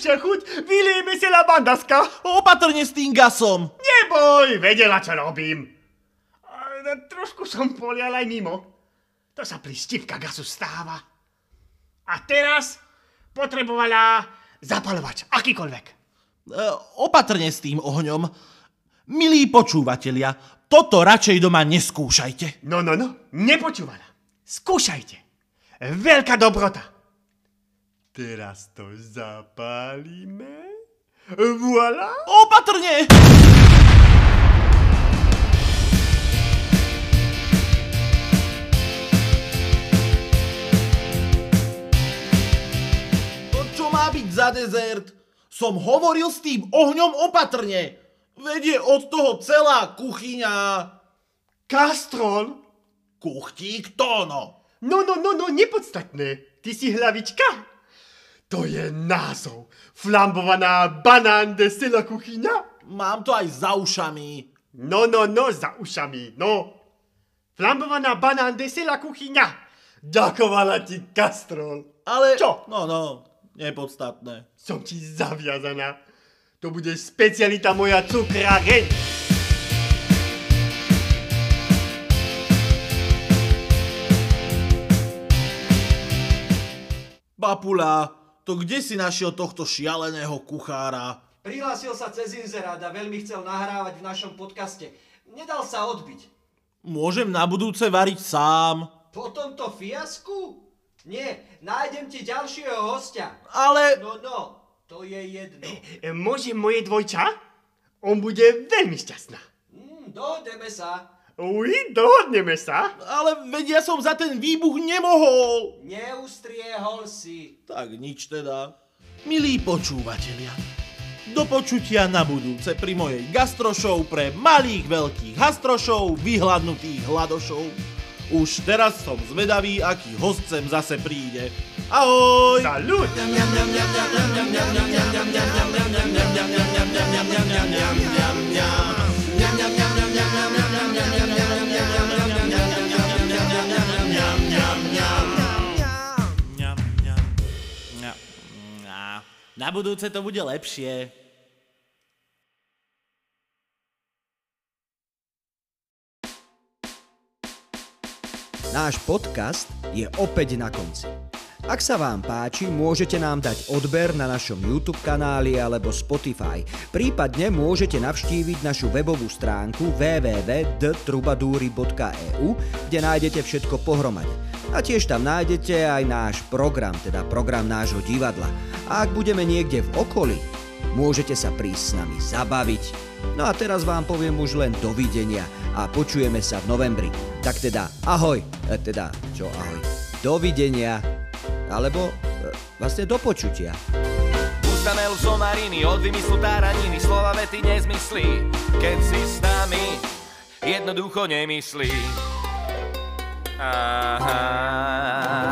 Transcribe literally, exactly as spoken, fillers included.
najlepšia chuť, vylijeme si la bandaska. Opatrne s tým gasom. Neboj, vedela, čo robím. A, trošku som polial aj mimo. To sa pri štipka gasu stáva. A teraz potrebovala zapalovač, akýkoľvek. E, opatrne s tým ohňom. Milí počúvatelia, toto radšej doma neskúšajte. No, no, no, nepočúvala. Skúšajte. Veľká dobrota. Teraz to zapálime. Voilà. Opatrne! To čo má byť za dezert? Som hovoril s tým ohňom opatrne. Vedie od toho celá kuchyňa. Kastrol. Kuchtík to no. No, no, no, no, nepodstatné. Ty si hlavička. To je názov. Flambovaná banán de sela kuchyňa. Mám to aj za ušami. No, no, no, za ušami, no. Flambovaná banán de sela kuchyňa. Ďakovala ti kastrol. Ale... Čo? No, no, nepodstatné. Som ti zaviazaná. To bude specialita moja cukráreň. Papula, to kde si našiel tohto šialeného kuchára? Prihlásil sa cez inzerát a veľmi chcel nahrávať v našom podcaste. Nedal sa odbiť. Môžem na budúce variť sám. Po tomto fiasku? Nie, nájdem ti ďalšieho hostia. Ale... No, no, to je jedno. E, môže moje dvojča? On bude veľmi šťastná. Mm, dohodneme sa. Uj, dohodneme sa. Ale veď ja som za ten výbuch nemohol. Neustriehol si. Tak nič teda. Milí počúvatelia, do počutia na budúce pri mojej gastrošou pre malých veľkých hastrošov, vyhladnutých hladošov. Už teraz som zvedavý, aký host sem zase príde. Ahoj! Salut! Na budúce to bude lepšie. Náš podcast je opäť na konci. Ak sa vám páči, môžete nám dať odber na našom YouTube kanáli alebo Spotify. Prípadne môžete navštíviť našu webovú stránku w w w bodka d trubadúry bodka e u, kde nájdete všetko pohromade. A tiež tam nájdete aj náš program, teda program nášho divadla. A ak budeme niekde v okolí, môžete sa prísť s nami zabaviť. No a teraz vám poviem už len dovidenia a počujeme sa v novembri. Tak teda ahoj, e, teda čo ahoj, dovidenia. Alebo e, vlastne do počutia. Ustanel somariny, od vymyslu táraniny, slova vety nezmyslí. Keď si s nami, jednoducho nemyslí. Aha.